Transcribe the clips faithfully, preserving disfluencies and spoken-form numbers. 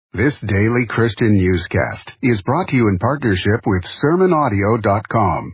This daily Christian newscast is brought to you in partnership with sermon audio dot com.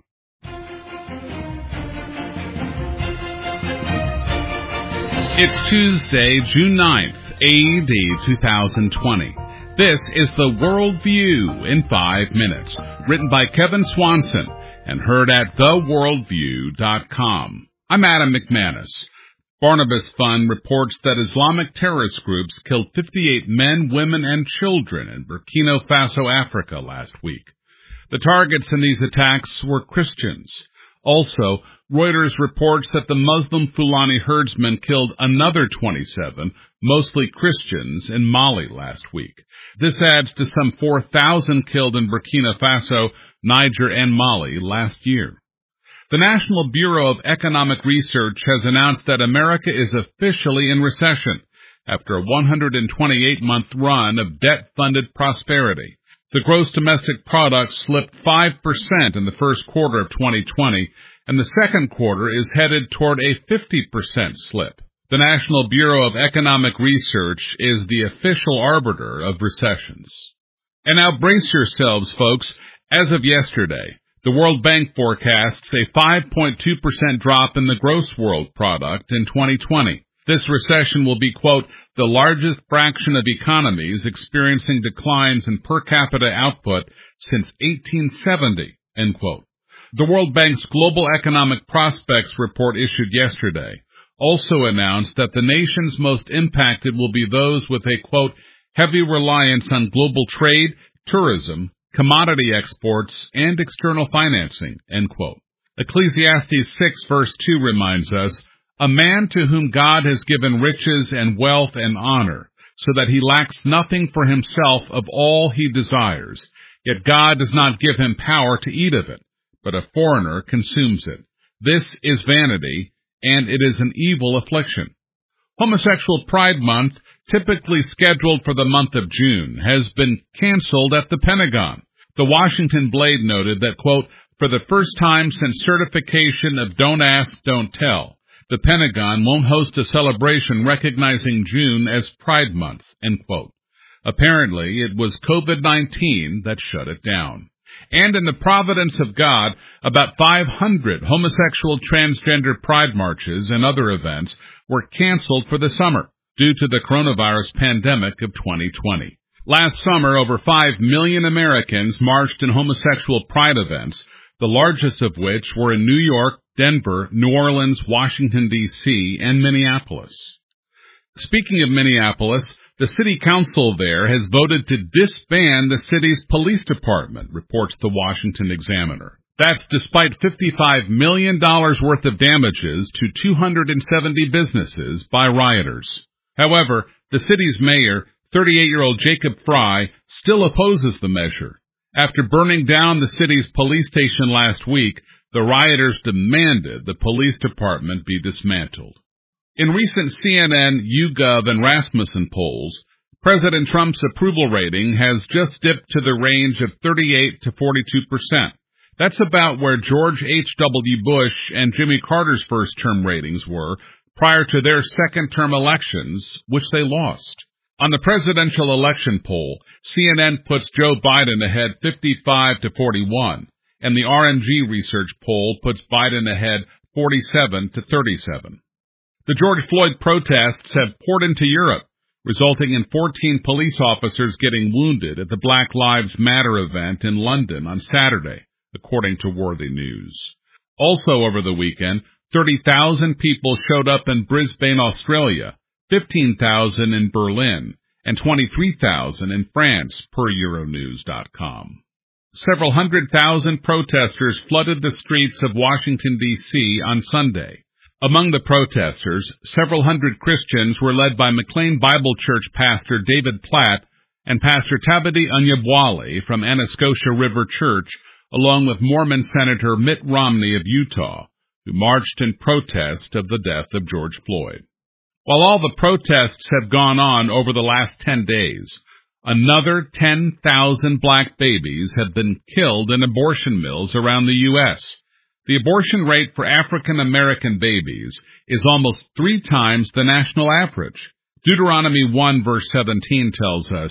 It's Tuesday, June ninth, A D two thousand twenty. This is the Worldview in five minutes, written by Kevin Swanson and heard at the worldview dot com. I'm Adam McManus. Barnabas Fund reports that Islamic terrorist groups killed fifty-eight men, women, and children in Burkina Faso, Africa last week. The targets in these attacks were Christians. Also, Reuters reports that the Muslim Fulani herdsmen killed another twenty-seven, mostly Christians, in Mali last week. This adds to some four thousand killed in Burkina Faso, Niger, and Mali last year. The National Bureau of Economic Research has announced that America is officially in recession after a one hundred twenty-eight month run of debt-funded prosperity. The gross domestic product slipped five percent in the first quarter of twenty twenty, and the second quarter is headed toward a fifty percent slip. The National Bureau of Economic Research is the official arbiter of recessions. And now brace yourselves, folks. As of yesterday, the World Bank forecasts a five point two percent drop in the gross world product in twenty twenty. This recession will be, quote, the largest fraction of economies experiencing declines in per capita output since eighteen seventy, end quote. The World Bank's Global Economic Prospects report issued yesterday also announced that the nations most impacted will be those with a, quote, heavy reliance on global trade, tourism, commodity exports, and external financing, end quote. Ecclesiastes six verse two reminds us, a man to whom God has given riches and wealth and honor, so that he lacks nothing for himself of all he desires. Yet God does not give him power to eat of it, but a foreigner consumes it. This is vanity, and it is an evil affliction. Homosexual Pride Month, typically scheduled for the month of June, has been canceled at the Pentagon. The Washington Blade noted that, quote, for the first time since certification of Don't Ask, Don't Tell, the Pentagon won't host a celebration recognizing June as Pride Month, end quote. Apparently, it was COVID nineteen that shut it down. And in the providence of God, about five hundred homosexual transgender pride marches and other events were canceled for the summer due to the coronavirus pandemic of twenty twenty. Last summer, over five million Americans marched in homosexual pride events, the largest of which were in New York, Denver, New Orleans, Washington, D C, and Minneapolis. Speaking of Minneapolis, the city council there has voted to disband the city's police department, reports the Washington Examiner. That's despite fifty-five million dollars worth of damages to two hundred seventy businesses by rioters. However, the city's mayor, thirty-eight-year-old Jacob Fry, still opposes the measure. After burning down the city's police station last week, the rioters demanded the police department be dismantled. In recent C N N, YouGov, and Rasmussen polls, President Trump's approval rating has just dipped to the range of thirty-eight to forty-two percent. That's about where George H W Bush and Jimmy Carter's first-term ratings were prior to their second-term elections, which they lost. On the presidential election poll, C N N puts Joe Biden ahead fifty-five to forty-one, and the R N G research poll puts Biden ahead forty-seven to thirty-seven. The George Floyd protests have poured into Europe, resulting in fourteen police officers getting wounded at the Black Lives Matter event in London on Saturday, according to Worthy News. Also over the weekend, thirty thousand people showed up in Brisbane, Australia, fifteen thousand in Berlin, and twenty-three thousand in France, per Euronews dot com. Several hundred thousand protesters flooded the streets of Washington, D C on Sunday. Among the protesters, several hundred Christians were led by McLean Bible Church pastor David Platt and Pastor Tabitha Anyabwile from Anacostia River Church, along with Mormon Senator Mitt Romney of Utah, who marched in protest of the death of George Floyd. While all the protests have gone on over the last ten days, another ten thousand black babies have been killed in abortion mills around the U S The abortion rate for African American babies is almost three times the national average. Deuteronomy one verse seventeen tells us,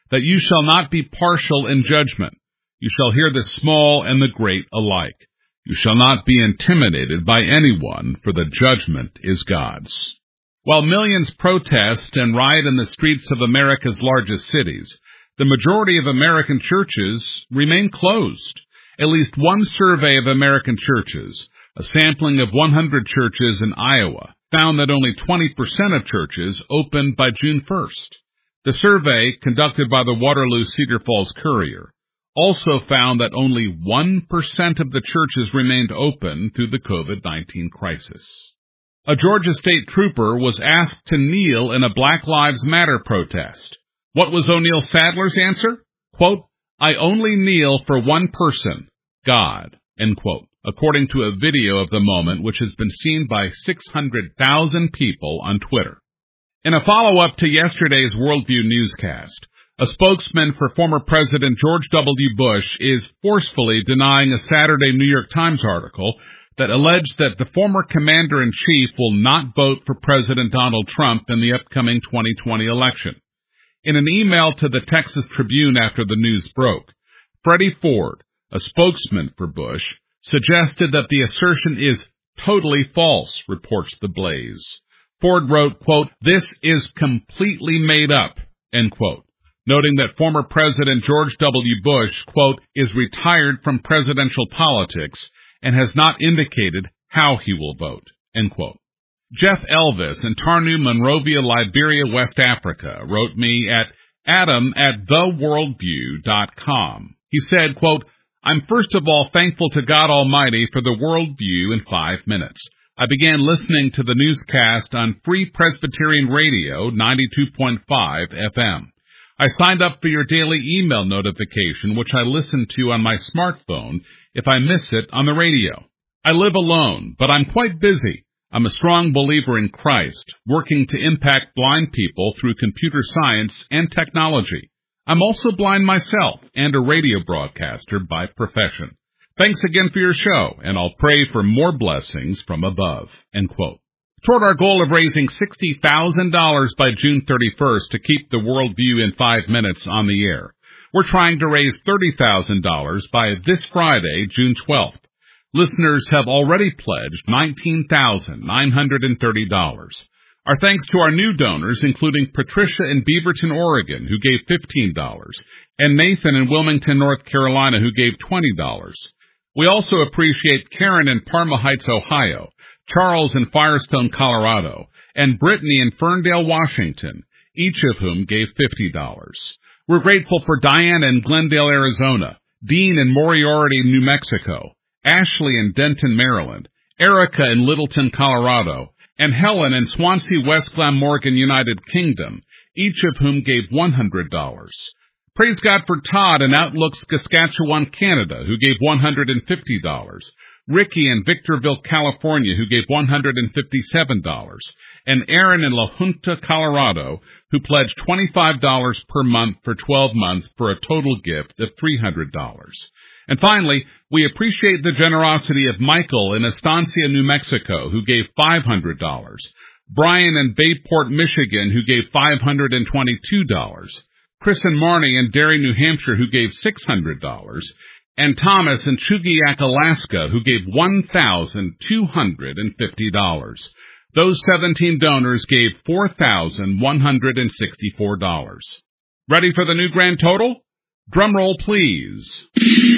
that you shall not be partial in judgment. You shall hear the small and the great alike. You shall not be intimidated by anyone, for the judgment is God's. While millions protest and riot in the streets of America's largest cities, the majority of American churches remain closed. At least one survey of American churches, a sampling of one hundred churches in Iowa, found that only twenty percent of churches opened by June first. The survey, conducted by the Waterloo Cedar Falls Courier, also found that only one percent of the churches remained open through the COVID nineteen crisis. A Georgia state trooper was asked to kneel in a Black Lives Matter protest. What was O'Neill Sadler's answer? Quote, I only kneel for one person, God, end quote, according to a video of the moment which has been seen by six hundred thousand people on Twitter. In a follow-up to yesterday's Worldview newscast, a spokesman for former President George W. Bush is forcefully denying a Saturday New York Times article that alleged that the former commander-in-chief will not vote for President Donald Trump in the upcoming twenty twenty election. In an email to the Texas Tribune after the news broke, Freddie Ford, a spokesman for Bush, suggested that the assertion is totally false, reports The Blaze. Ford wrote, quote, this is completely made up, end quote, noting that former President George W. Bush, quote, is retired from presidential politics and has not indicated how he will vote, end quote. Jeff Elvis in Tarnu, Monrovia, Liberia, West Africa, wrote me at adam at the worldview dot com. He said, quote, I'm first of all thankful to God Almighty for the Worldview in five minutes. I began listening to the newscast on Free Presbyterian Radio ninety-two point five F M. I signed up for your daily email notification, which I listen to on my smartphone if I miss it on the radio. I live alone, but I'm quite busy. I'm a strong believer in Christ, working to impact blind people through computer science and technology. I'm also blind myself and a radio broadcaster by profession. Thanks again for your show, and I'll pray for more blessings from above, end quote. Toward our goal of raising sixty thousand dollars by June thirty-first to keep the Worldview in five minutes on the air, we're trying to raise thirty thousand dollars by this Friday, June twelfth. Listeners have already pledged nineteen thousand nine hundred thirty dollars. Our thanks to our new donors, including Patricia in Beaverton, Oregon, who gave fifteen dollars, and Nathan in Wilmington, North Carolina, who gave twenty dollars. We also appreciate Karen in Parma Heights, Ohio, Charles in Firestone, Colorado, and Brittany in Ferndale, Washington, each of whom gave fifty dollars. We're grateful for Diane in Glendale, Arizona, Dean in Moriarty, New Mexico, Ashley in Denton, Maryland, Erica in Littleton, Colorado, and Helen in Swansea, West Glamorgan, United Kingdom, each of whom gave one hundred dollars. Praise God for Todd in Outlook, Saskatchewan, Canada, who gave one hundred fifty dollars. Ricky in Victorville, California, who gave one hundred fifty-seven dollars. And Aaron in La Junta, Colorado, who pledged twenty-five dollars per month for twelve months for a total gift of three hundred dollars. And finally, we appreciate the generosity of Michael in Estancia, New Mexico, who gave five hundred dollars. Brian in Bayport, Michigan, who gave five hundred twenty-two dollars. Chris and Marnie in Derry, New Hampshire, who gave six hundred dollars. And Thomas in Chugiak, Alaska, who gave one thousand two hundred fifty dollars. Those seventeen donors gave four thousand one hundred sixty-four dollars. Ready for the new grand total? Drum roll, please.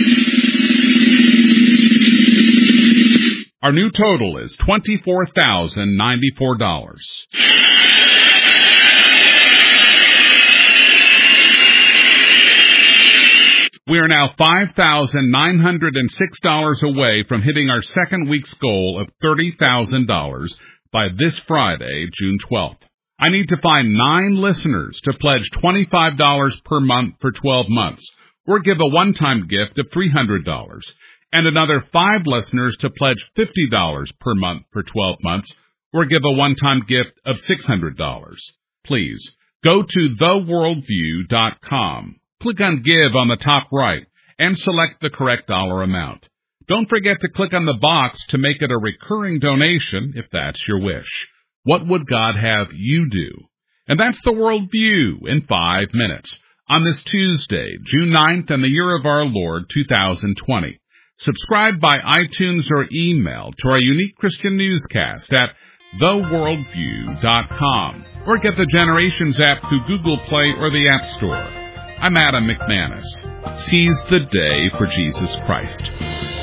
Our new total is twenty-four thousand ninety-four dollars. We are now five thousand nine hundred six dollars away from hitting our second week's goal of thirty thousand dollars by this Friday, June twelfth. I need to find nine listeners to pledge twenty-five dollars per month for twelve months, or give a one-time gift of three hundred dollars, and another five listeners to pledge fifty dollars per month for twelve months, or give a one-time gift of six hundred dollars. Please, go to the worldview dot com. Click on Give on the top right and select the correct dollar amount. Don't forget to click on the box to make it a recurring donation if that's your wish. What would God have you do? And that's the Worldview in five minutes. on this Tuesday, June ninth, in the year of our Lord, two thousand twenty. Subscribe by iTunes or email to our unique Christian newscast at the worldview dot com, or get the Generations app through Google Play or the App Store. I'm Adam McManus. Seize the day for Jesus Christ.